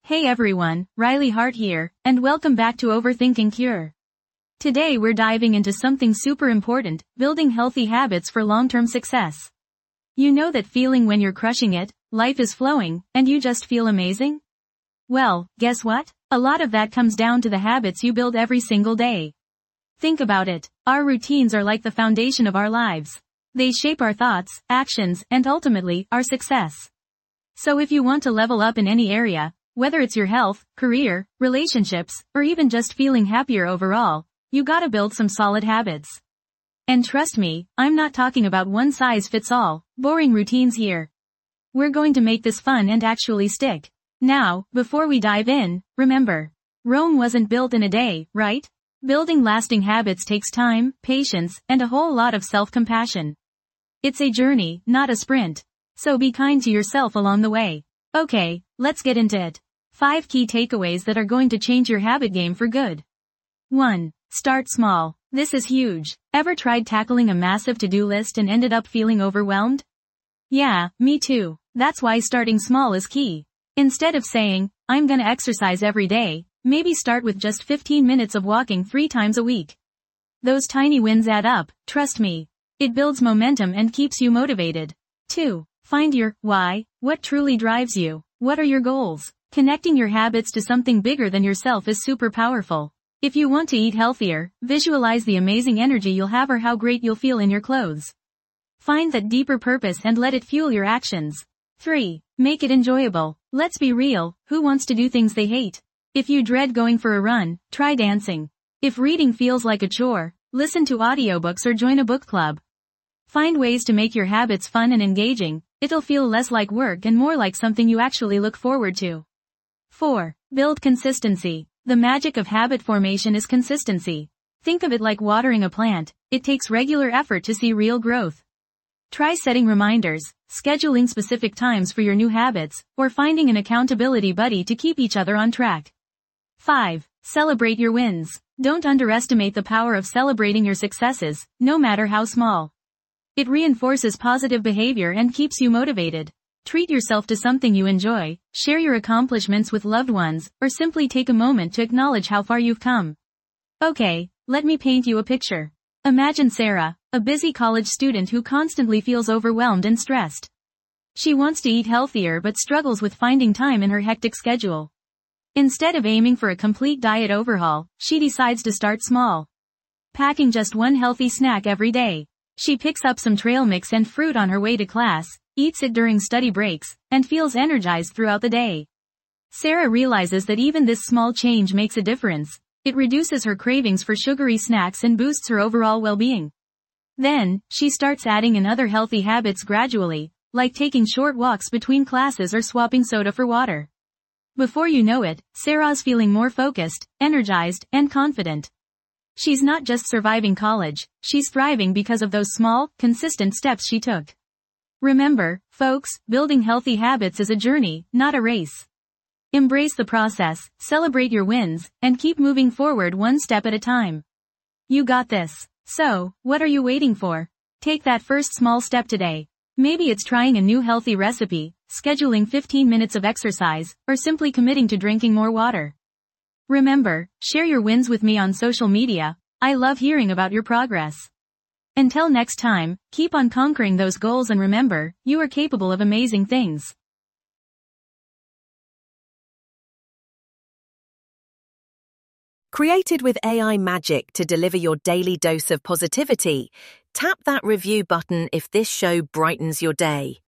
Hey everyone, Riley Hart here, and welcome back to Overthinking Cure. Today we're diving into something super important, building healthy habits for long-term success. You know that feeling when you're crushing it, life is flowing, and you just feel amazing? Well, guess what? A lot of that comes down to the habits you build every single day. Think about it, our routines are like the foundation of our lives. They shape our thoughts, actions, and ultimately, our success. So if you want to level up in any area, whether it's your health, career, relationships, or even just feeling happier overall, you gotta build some solid habits. And trust me, I'm not talking about one-size-fits-all, boring routines here. We're going to make this fun and actually stick. Now, before we dive in, remember, Rome wasn't built in a day, right? Building lasting habits takes time, patience, and a whole lot of self-compassion. It's a journey, not a sprint. So be kind to yourself along the way. Okay, let's get into it. 5 key takeaways that are going to change your habit game for good. 1. Start small. This is huge. Ever tried tackling a massive to-do list and ended up feeling overwhelmed? Yeah, me too. That's why starting small is key. Instead of saying, I'm gonna exercise every day, maybe start with just 15 minutes of walking 3 times a week. Those tiny wins add up, trust me. It builds momentum and keeps you motivated. 2. Find your why. What truly drives you? What are your goals? Connecting your habits to something bigger than yourself is super powerful. If you want to eat healthier, visualize the amazing energy you'll have or how great you'll feel in your clothes. Find that deeper purpose and let it fuel your actions. 3. Make it enjoyable. Let's be real, who wants to do things they hate? If you dread going for a run, try dancing. If reading feels like a chore, listen to audiobooks or join a book club. Find ways to make your habits fun and engaging. It'll feel less like work and more like something you actually look forward to. 4. Build consistency. The magic of habit formation is consistency. Think of it like watering a plant. It takes regular effort to see real growth. Try setting reminders, scheduling specific times for your new habits, or finding an accountability buddy to keep each other on track. 5. Celebrate your wins. Don't underestimate the power of celebrating your successes, no matter how small. It reinforces positive behavior and keeps you motivated. Treat yourself to something you enjoy, share your accomplishments with loved ones, or simply take a moment to acknowledge how far you've come. Okay, let me paint you a picture. Imagine Sarah, a busy college student who constantly feels overwhelmed and stressed. She wants to eat healthier but struggles with finding time in her hectic schedule. Instead of aiming for a complete diet overhaul, she decides to start small. Packing just one healthy snack every day. She picks up some trail mix and fruit on her way to class, eats it during study breaks, and feels energized throughout the day. Sarah realizes that even this small change makes a difference. It reduces her cravings for sugary snacks and boosts her overall well-being. Then, she starts adding in other healthy habits gradually, like taking short walks between classes or swapping soda for water. Before you know it, Sarah's feeling more focused, energized, and confident. She's not just surviving college, she's thriving because of those small, consistent steps she took. Remember, folks, building healthy habits is a journey, not a race. Embrace the process, celebrate your wins, and keep moving forward one step at a time. You got this. So, what are you waiting for? Take that first small step today. Maybe it's trying a new healthy recipe, scheduling 15 minutes of exercise, or simply committing to drinking more water. Remember, share your wins with me on social media. I love hearing about your progress. Until next time, keep on conquering those goals and remember, you are capable of amazing things. Created with AI magic to deliver your daily dose of positivity, tap that review button if this show brightens your day.